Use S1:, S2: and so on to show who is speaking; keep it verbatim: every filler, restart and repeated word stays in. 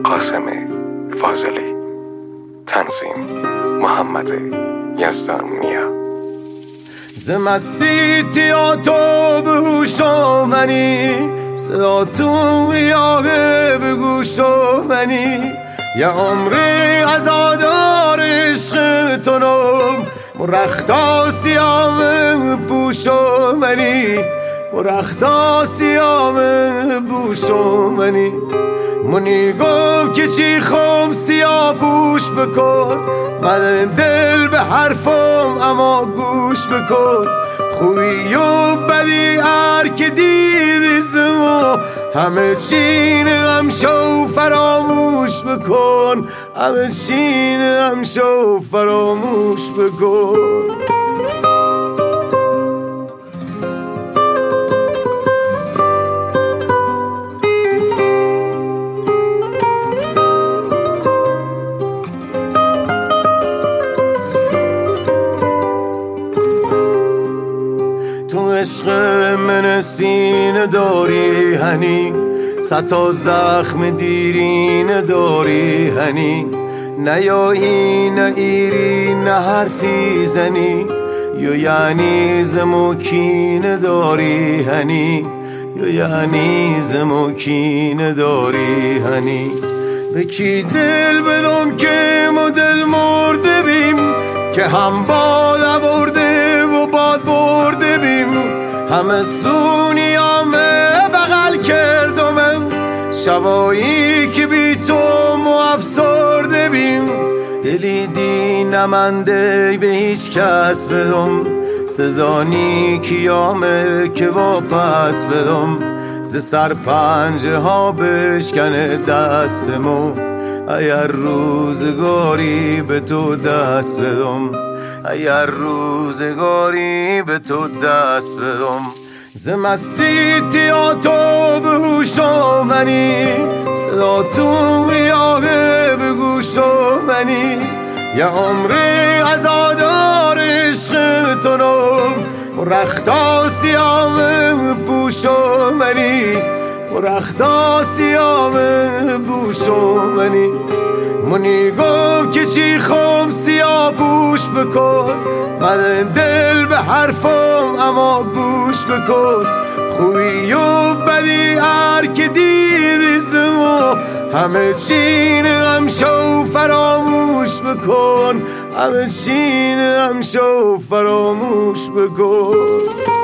S1: قاسم فاضلی. تنظیم محمد یزدانیا.
S2: ز مستی تیاتو به هوش آمنی، صدا تو یاغه به گوش آمنی. یه عمر عزادار عشق تو نم، مرختا سیام بوش آمنی، مرختا سیام بوش آمنی. منی گفت که چی خوم سیاه پوش بکن، من دل به حرفم اما گوش بکن. خوبی و بدی هر که دیدی زمو، همه چین غم شو فراموش بکن، همه چین غم شو فراموش بکن. تو عشق من سینه داری هنی، صد تا زخم دیرین داری هنی. نیایی نه ایری نه حرفی زنی، یا یعنی زموکین داری هنی، یا یعنی زموکین داری هنی. به کی دل بدم که ما دل مرده بیم، که هم باد برده و باد برده بیم. همه سونیامه بغل کردم، شبایی که بی تو مو افسرده بیم. دلی دی نمنده به هیچ کس بدم، سزانی کیامه که واپس بدم. ز سر پنجه ها بشکنه دستمو، اگر روزگاری به تو دست بدم، اگر روزگاری به تو دست بدم. ز مستی تیاتو به هوش آمنی، صدا تو یاغه به گوش آمنی. یه عمر عزادار عشق تو نم، مرختا سیام بوش آمنی، مرختا سیام بوش آمنی. منی گفت که چی خوم سیاه پوش بکن، من دل به حرفم اما گوش بکن. خوبی و بدی هر که دیدی زمو، همه چین غم شو فراموش بکن، همه چین غم شو فراموش بکن.